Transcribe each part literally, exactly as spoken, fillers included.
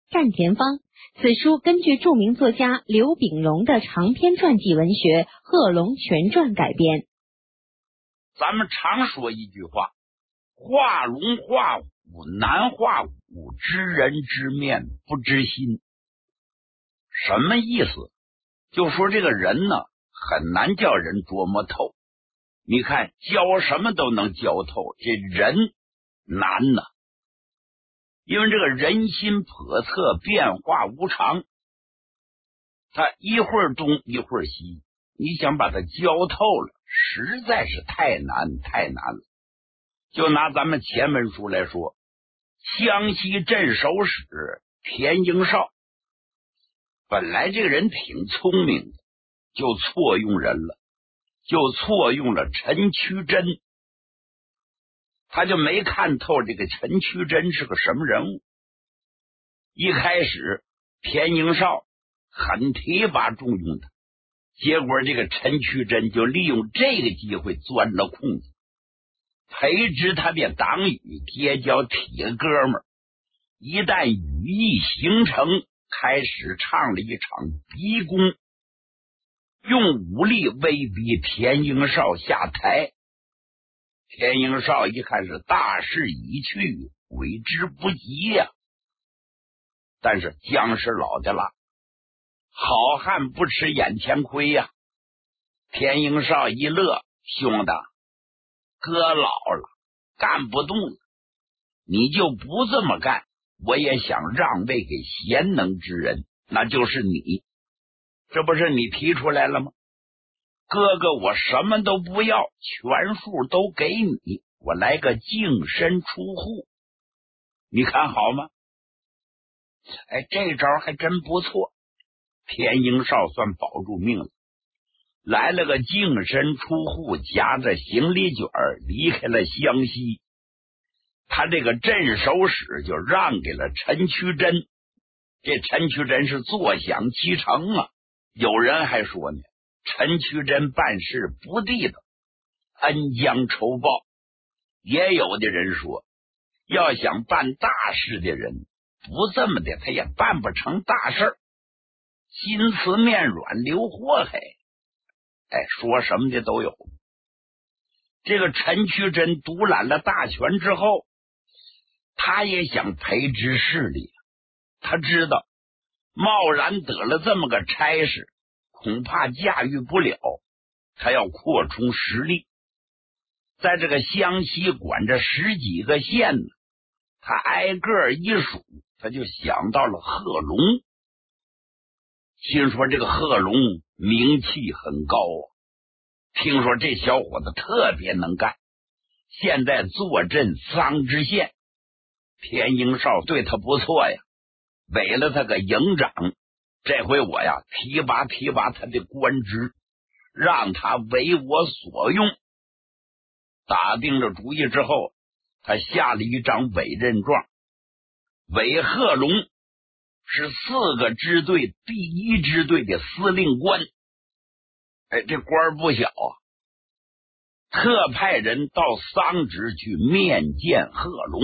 战前方。此书根据著名作家刘秉荣的长篇传记文学《贺龙全传》改编。 咱们常说一句话，画龙画虎难画骨，知人知面不知心。什么意思？就说这个人呢，很难叫人琢磨透。你看教什么都能教透，这人难呢。因为这个人心叵测，变化无常，他一会儿东一会儿西，你想把它教透了，实在是太难太难了。就拿咱们前文书来说，湘西镇守使田英绍，本来这个人挺聪明的，就错用人了，就错用了陈渠珍。他就没看透这个陈渠珍是个什么人物。一开始田英绍很提拔重用他，结果这个陈渠珍就利用这个机会钻了空子，培植他的党羽，结交铁哥们儿。一旦羽翼形成，开始唱了一场逼宫，用武力威逼田英绍下台。田英绍一看是大势已去，悔之不及呀、啊。但是姜是老的了，好汉不吃眼前亏呀、啊。田英绍一乐，兄弟，哥老了，干不动了，你就不这么干，我也想让位给贤能之人，那就是你。这不是你提出来了吗？哥哥，我什么都不要，全数都给你，我来个净身出户，你看好吗？哎，这招还真不错，田英绍算保住命了，来了个净身出户，夹着行李卷离开了湘西。他这个镇守使就让给了陈渠珍，这陈渠珍是坐享其成啊。有人还说呢，陈渠珍办事不地道，恩将仇报。也有的人说，要想办大事的人，不这么的他也办不成大事儿，心慈面软留祸害。哎，说什么的都有。这个陈渠珍独揽了大权之后，他也想培植势力，他知道贸然得了这么个差事，恐怕驾驭不了，他要扩充实力。在这个湘西管着十几个县呢，他挨个一数，他就想到了贺龙。心说这个贺龙名气很高啊，听说这小伙子特别能干，现在坐镇桑植县，田英绍对他不错呀，委了他个营长。这回我呀提拔提拔他的官职，让他为我所用。打定了主意之后，他下了一张委任状，委贺龙是四个支队第一支队的司令官。哎，这官不小啊，特派人到桑植去面见贺龙。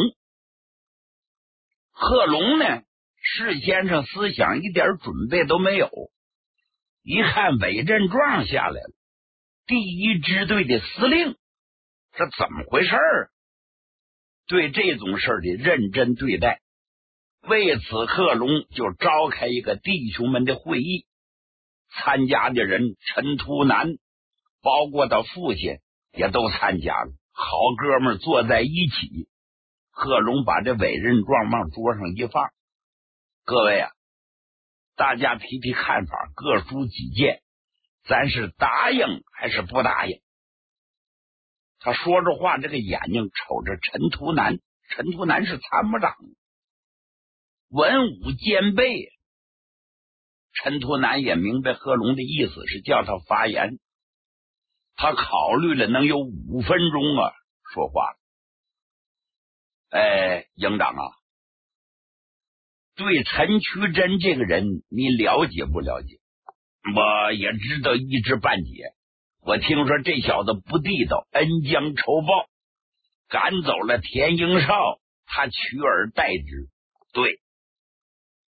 贺龙呢，事先上思想一点准备都没有，一看委任状下来了，第一支队的司令，这怎么回事儿？对这种事儿的认真对待。为此，贺龙就召开一个弟兄们的会议，参加的人陈图南，包括他父亲也都参加了，好哥们坐在一起。贺龙把这委任状往桌上一放，各位啊，大家提提看法，各抒己见，咱是答应还是不答应？他说着话，这个眼睛瞅着陈图南，陈图南是参谋长，文武兼备。陈图南也明白贺龙的意思是叫他发言，他考虑了能有五分钟啊，说话了。哎，营长啊，对陈渠珍这个人你了解不了解？我也知道一知半解。我听说这小子不地道，恩将仇报，赶走了田英绍，他取而代之。对，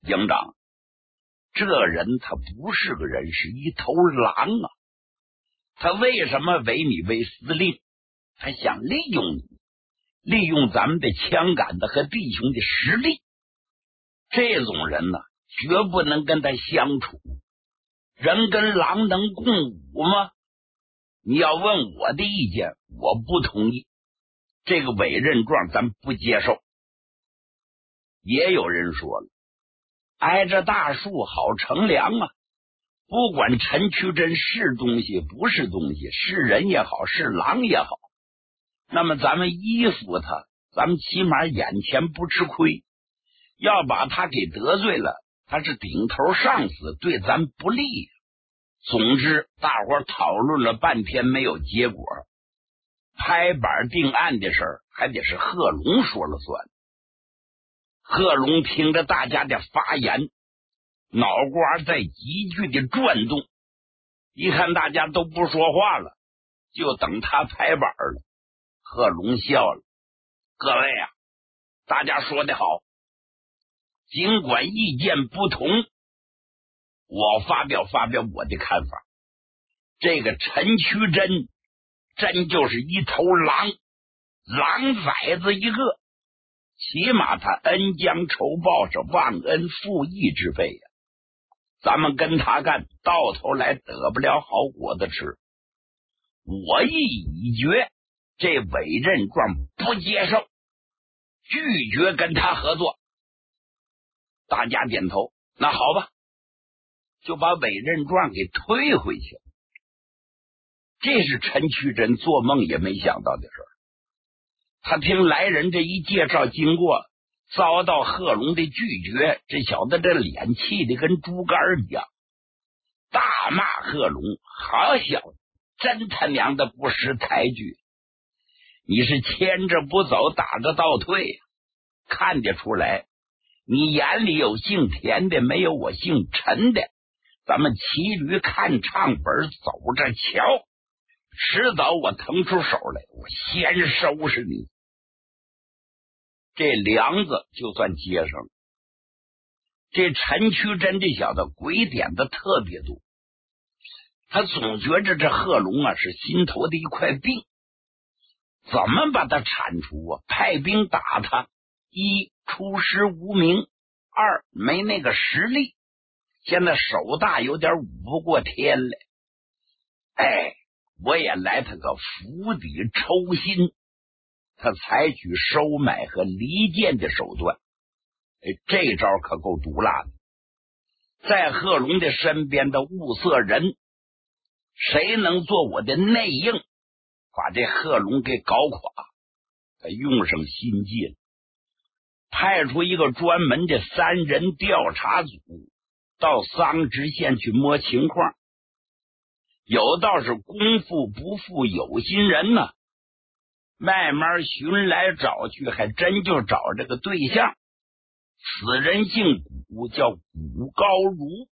营长，这人他不是个人，是一头狼啊！他为什么委你为司令？他想利用你，利用咱们的枪杆子和弟兄的实力。这种人呢，绝不能跟他相处。人跟狼能共舞吗？你要问我的意见，我不同意。这个委任状咱不接受。也有人说了，挨着大树好乘凉啊！不管陈渠珍是东西不是东西，是人也好，是狼也好，那么咱们依附他，咱们起码眼前不吃亏。要把他给得罪了，他是顶头上司，对咱不利。总之大伙儿讨论了半天没有结果，拍板定案的事儿还得是贺龙说了算。贺龙听着大家的发言，脑瓜在急剧的转动，一看大家都不说话了，就等他拍板了。贺龙笑了，各位啊，大家说得好，尽管意见不同，我发表发表我的看法。这个陈渠珍真就是一头狼，狼崽子一个，起码他恩将仇报，是忘恩负义之辈呀。咱们跟他干，到头来得不了好果子吃。我意已决，这委任状不接受，拒绝跟他合作。大家点头，那好吧，就把委任状给退回去。这是陈渠珍做梦也没想到的事儿。他听来人这一介绍经过，遭到贺龙的拒绝，这小子这脸气的跟猪肝一样，大骂贺龙：好小子，真他娘的不识抬举！你是牵着不走，打着倒退呀！看得出来，你眼里有姓田的，没有我姓陈的。咱们骑驴看唱本，走着瞧，迟早我腾出手来，我先收拾你。这梁子就算接上了。这陈渠珍这小子鬼点子特别多，他总觉着这贺龙啊是心头的一块病，怎么把他铲除啊？派兵打他，一出师无名，二没那个实力，现在手大有点舞不过天来。哎，我也来他个釜底抽薪，他采取收买和离间的手段。哎，这招可够毒辣的。在贺龙的身边的物色人，谁能做我的内应，把这贺龙给搞垮？他用上心计了，派出一个专门的三人调查组到桑植县去摸情况。有道是功夫不负有心人呢，慢慢寻来找去，还真就找这个对象。此人姓古，叫古高如。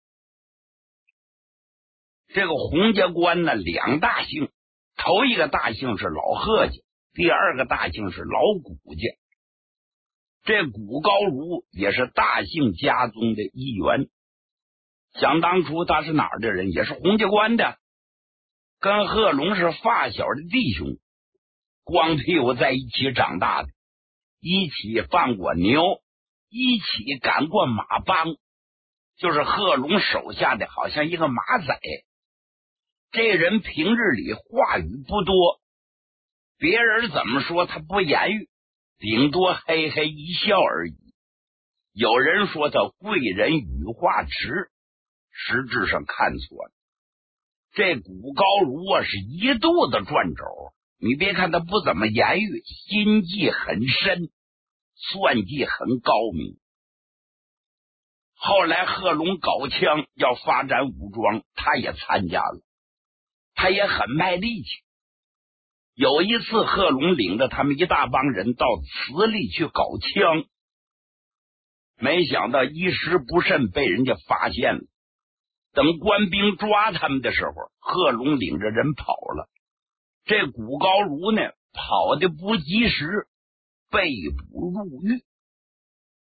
这个洪家关呢，两大姓，头一个大姓是老贺家，第二个大姓是老古家。这古高如也是大姓家中的一员。想当初他是哪儿的人？也是洪家关的，跟贺龙是发小的弟兄，光屁股在一起长大的，一起放过牛，一起赶过马帮，就是贺龙手下的好像一个马仔。这人平日里话语不多，别人怎么说他不言语，顶多嘿嘿一笑而已。有人说他贵人语话迟，实质上看错了。这古高如啊是一肚子转轴，你别看他不怎么言语，心计很深，算计很高明。后来贺龙搞枪要发展武装，他也参加了，他也很卖力气。有一次贺龙领着他们一大帮人到慈利去搞枪，没想到一时不慎被人家发现了。等官兵抓他们的时候，贺龙领着人跑了。这古高如呢，跑得不及时，被捕入狱。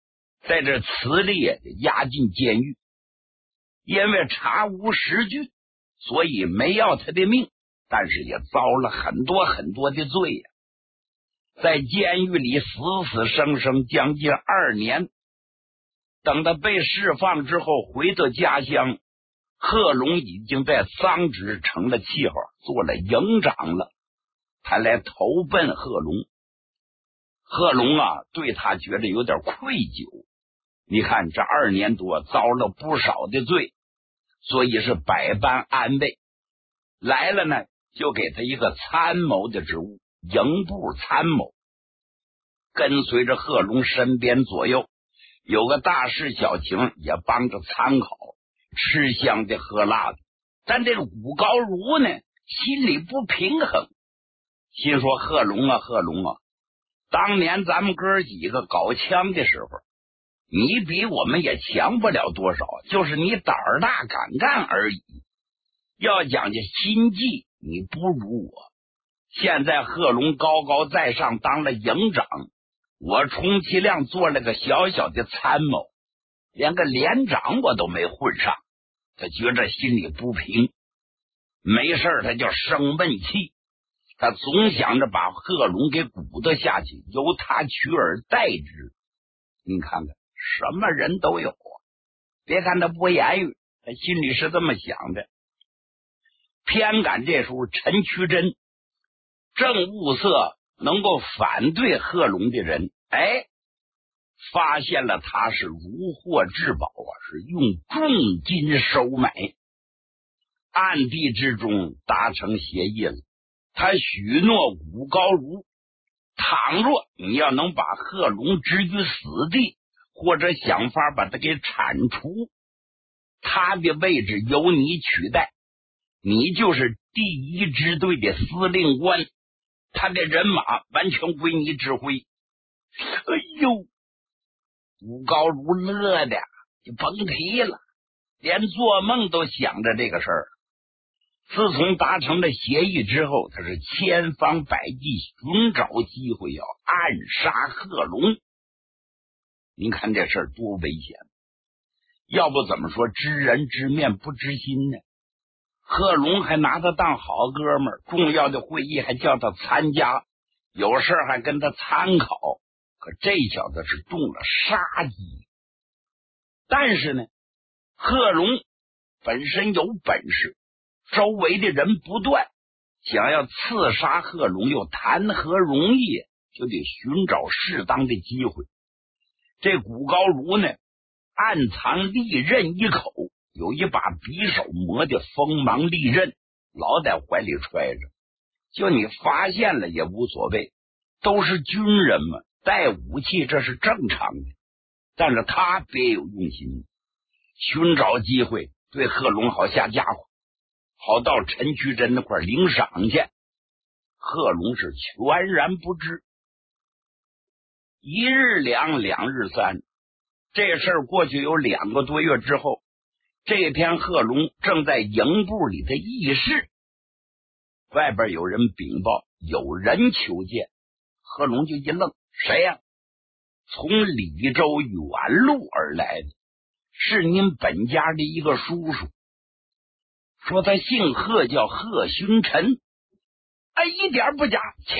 在这词里押进监狱，因为查无实据，所以没要他的命，但是也遭了很多很多的罪呀、啊。在监狱里死死生生将近二年，等他被释放之后回到家乡，贺龙已经在桑植成了气候，做了营长了。他来投奔贺龙，贺龙啊对他觉得有点愧疚，你看这二年多遭了不少的罪，所以是百般安慰。来了呢就给他一个参谋的职务，营部参谋，跟随着贺龙身边左右，有个大事小情也帮着参考，吃香的喝辣的。但这个武高如呢心里不平衡，心说贺龙啊贺龙啊，当年咱们哥几个搞枪的时候，你比我们也强不了多少，就是你胆儿大敢干而已，要讲究心计你不如我。现在贺龙高高在上当了营长，我充其量做了个小小的参谋，连个连长我都没混上，他觉着心里不平，没事他就生闷气，他总想着把贺龙给鼓捣下去，由他取而代之。你看看什么人都有啊，别看他不言语，他心里是这么想的。偏赶这时候陈渠珍正物色能够反对贺龙的人，哎，发现了他是如获至宝啊，是用重金收买，暗地之中达成协议了。他许诺武高如，倘若你要能把贺龙置于死地，或者想法把他给铲除，他的位置由你取代，你就是第一支队的司令官，他的人马完全归你指挥。哎呦，武高如乐的就甭提了，连做梦都想着这个事儿。自从达成了协议之后，他是千方百计寻找机会要暗杀贺龙。您看这事儿多危险，要不怎么说知人知面不知心呢？贺龙还拿他当好哥们儿，重要的会议还叫他参加，有事还跟他参考，可这小子是中了杀机。但是呢，贺龙本身有本事，周围的人不断，想要刺杀贺龙又谈何容易，就得寻找适当的机会。这古高如呢，暗藏利刃一口，有一把匕首磨的锋芒利刃，老在怀里揣着，就你发现了也无所谓，都是军人嘛，带武器这是正常的。但是他别有用心，寻找机会对贺龙好下家伙，好到陈渠珍那块领赏去。贺龙是全然不知。一日两，两日三，这事儿过去有两个多月之后，这天贺龙正在营部里的议事，外边有人禀报有人求见。贺龙就一愣，谁呀、啊？从李州远路而来的，是您本家的一个叔叔，说他姓贺，叫贺勋臣。哎，一点不假，请。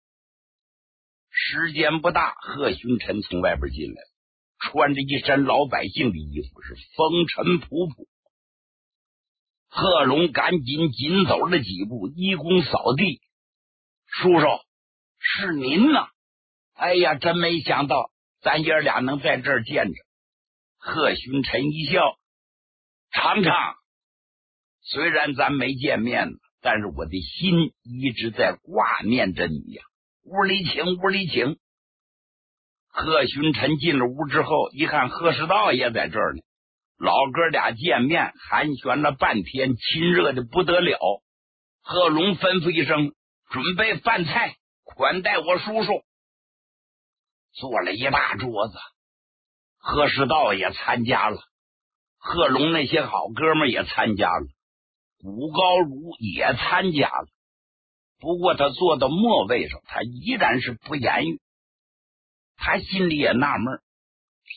时间不大，贺勋臣从外边进来，穿着一身老百姓的衣服，是风尘仆仆。贺龙赶紧紧走了几步，一躬扫地：“叔叔，是您呐！哎呀，真没想到咱爷俩能在这儿见着。”贺勋臣一笑：“常常，虽然咱没见面，但是我的心一直在挂念着你呀。屋里请，屋里请。”贺勋臣进了屋之后，一看贺世道也在这儿呢，老哥俩见面寒暄了半天，亲热的不得了。贺龙吩咐一声：“准备饭菜，款待我叔叔。”做了一大桌子，贺世道也参加了，贺龙那些好哥们也参加了，古高如也参加了。不过他坐到末位上，他依然是不言语。他心里也纳闷，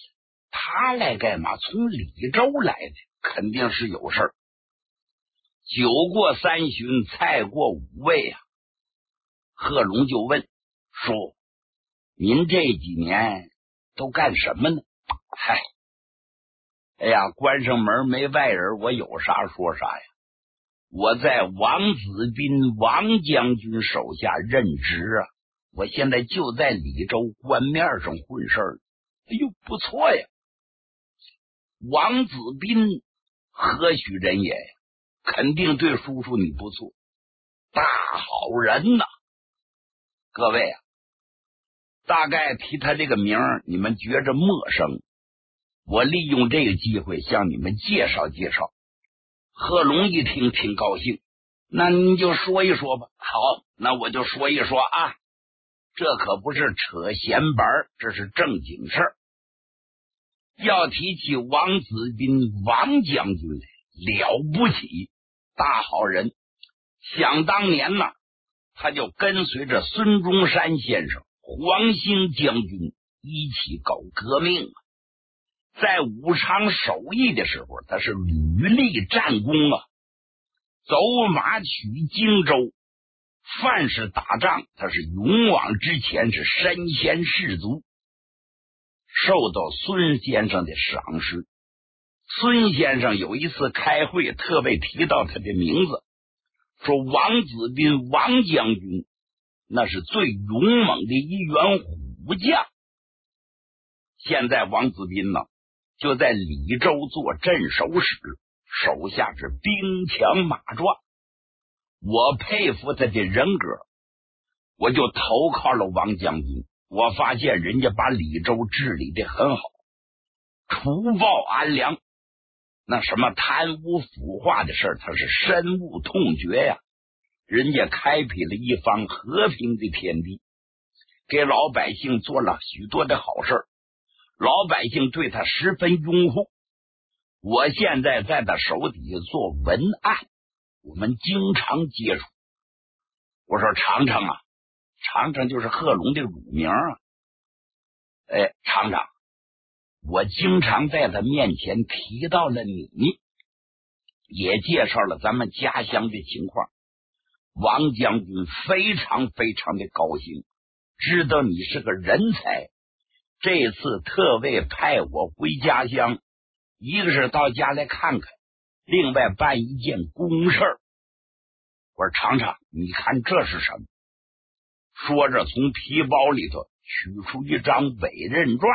他来干嘛？从李州来的，肯定是有事儿。酒过三巡，菜过五味啊。贺龙就问说：“您这几年都干什么呢？”嗨，哎呀，关上门没外人，我有啥说啥呀。我在王子斌王将军手下任职啊，我现在就在李州官面上混事儿。哎呦，不错呀！王子斌何许人也呀？肯定对叔叔你不错，大好人呐！各位啊，大概提他这个名儿，你们觉着陌生，我利用这个机会向你们介绍介绍。贺龙一听挺高兴，那您就说一说吧。好，那我就说一说啊，这可不是扯闲板，这是正经事儿。要提起王子斌王将军来，了不起，大好人。想当年呢，他就跟随着孙中山先生、黄兴将军一起搞革命啊。在武昌守义的时候，他是屡立战功啊，走马取荆州，凡是打仗，他是勇往直前，是身先士卒，受到孙先生的赏识。孙先生有一次开会，特别提到他的名字，说王子斌王将军那是最勇猛的一员虎将。现在王子斌呢，就在李州做镇守使，手下是兵强马壮。我佩服他的人格，我就投靠了王将军。我发现人家把李州治理的很好，除暴安良，那什么贪污腐化的事儿，他是深恶痛绝呀。人家开辟了一方和平的天地，给老百姓做了许多的好事儿，老百姓对他十分拥护。我现在在他手底下做文案，我们经常接触。我说常常啊，常常就是贺龙的乳名啊。哎，常常，我经常在他面前提到了你，也介绍了咱们家乡的情况。王将军非常非常的高兴，知道你是个人才，这次特为派我回家乡，一个是到家来看看，另外办一件公事儿。我说常常，你看这是什么？说着从皮包里头取出一张委任状，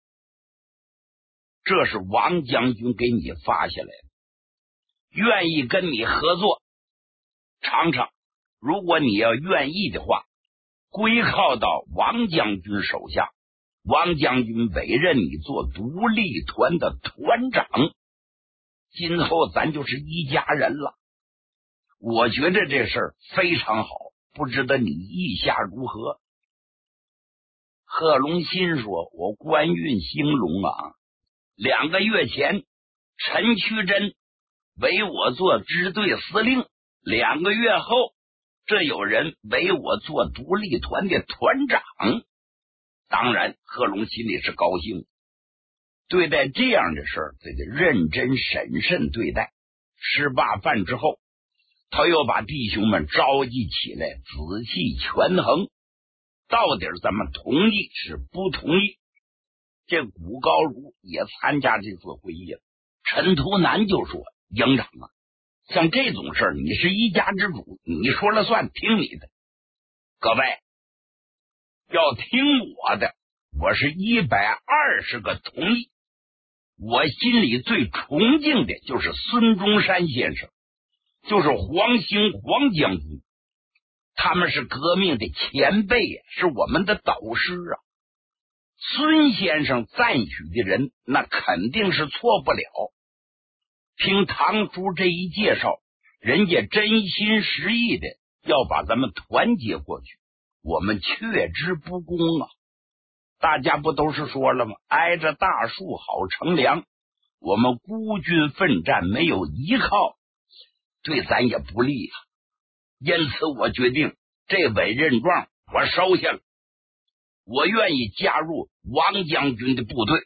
这是王将军给你发下来的，愿意跟你合作。常常，如果你要愿意的话，归靠到王将军手下，王将军委任你做独立团的团长，今后咱就是一家人了。我觉得这事儿非常好，不知道你意下如何？贺龙心说，我官运兴隆啊，两个月前陈渠珍委我做支队司令，两个月后这有人委我做独立团的团长。当然贺龙心里是高兴，对待这样的事儿，他得认真审慎对待。吃罢饭之后，他又把弟兄们召集起来，仔细权衡，到底咱们同意是不同意。这古高如也参加这次会议了。陈图南就说，营长啊，像这种事儿，你是一家之主，你说了算，听你的。各位要听我的，我是一百二十个同意。我心里最崇敬的就是孙中山先生，就是黄兴黄将军，他们是革命的前辈，是我们的导师啊。孙先生赞许的人，那肯定是错不了。听唐叔这一介绍，人家真心实意的要把咱们团结过去，我们却之不恭啊。大家不都是说了吗？挨着大树好乘凉，我们孤军奋战，没有依靠，对咱也不利啊。因此我决定这委任状我收下了，我愿意加入王将军的部队，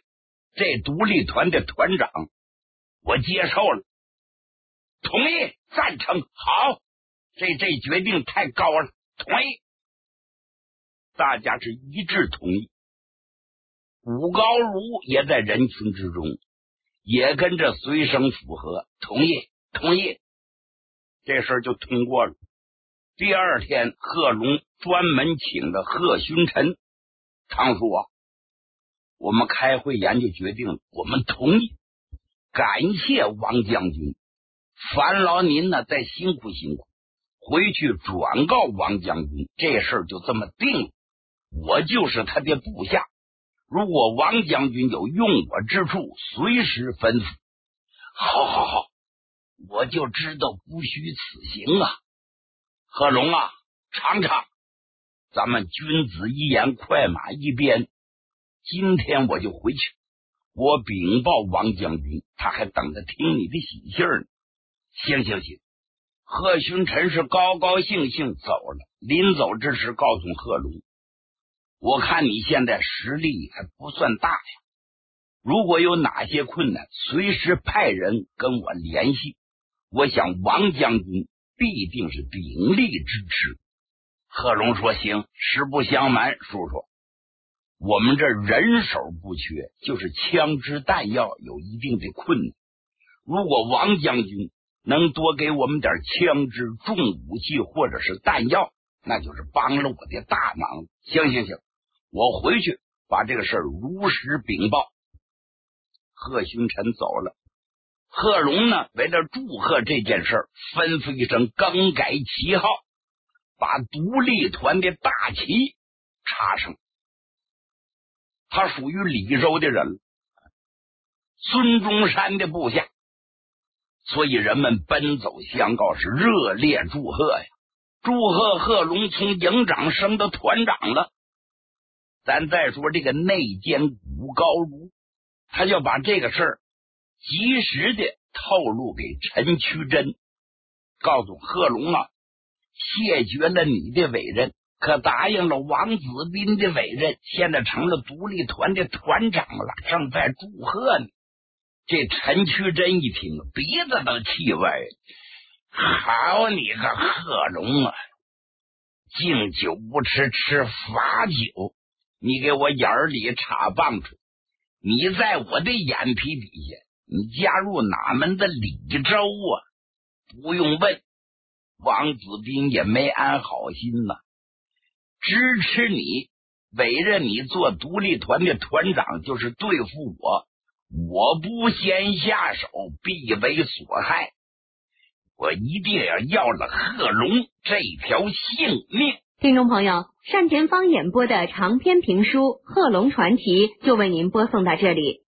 这独立团的团长我接受了，同意，赞成，好，这这决定太高了，同意。大家是一致同意。武高如也在人群之中，也跟着随声附和，同意，同意。这事儿就通过了。第二天，贺龙专门请了贺勋臣，唐叔啊，我们开会研究决定了，我们同意，感谢王将军，烦劳您呢再辛苦辛苦，回去转告王将军，这事儿就这么定了。我就是他的部下，如果王将军有用我之处，随时吩咐。好好好，我就知道不虚此行啊。贺龙啊，尝尝，咱们君子一言，快马一鞭，今天我就回去，我禀报王将军，他还等着听你的喜信呢。行行行，贺勋臣是高高兴兴走了。临走之时告诉贺龙，我看你现在实力还不算大呀，如果有哪些困难，随时派人跟我联系，我想王将军必定是鼎力支持。贺龙说行，实不相瞒，叔叔，我们这人手不缺，就是枪支弹药有一定的困难，如果王将军能多给我们点枪支、重武器或者是弹药，那就是帮了我的大忙。行行行，我回去把这个事儿如实禀报。贺勋臣走了，贺龙呢，为了祝贺这件事儿，吩咐一声更改旗号，把独立团的大旗插上。他属于李州的人，孙中山的部下，所以人们奔走相告，是热烈祝贺呀！祝贺贺龙从营长升到团长了。咱再说这个内奸武高如，他就把这个事儿及时的透露给陈屈珍，告诉贺龙啊，谢绝了你的委任，可答应了王子斌的委任，现在成了独立团的团长了，正在祝贺呢。这陈屈珍一听，鼻子都气歪，好你个贺龙啊，敬酒不吃吃罚酒，你给我眼里插棒槌，你在我的眼皮底下，你加入哪门的李州啊？不用问，王子斌也没安好心呐、啊，支持你，委任你做独立团的团长，就是对付我，我不先下手，必为所害，我一定要要了贺龙这条性命。 听众朋友，单田芳演播的长篇评书《贺龙传奇》就为您播送到这里。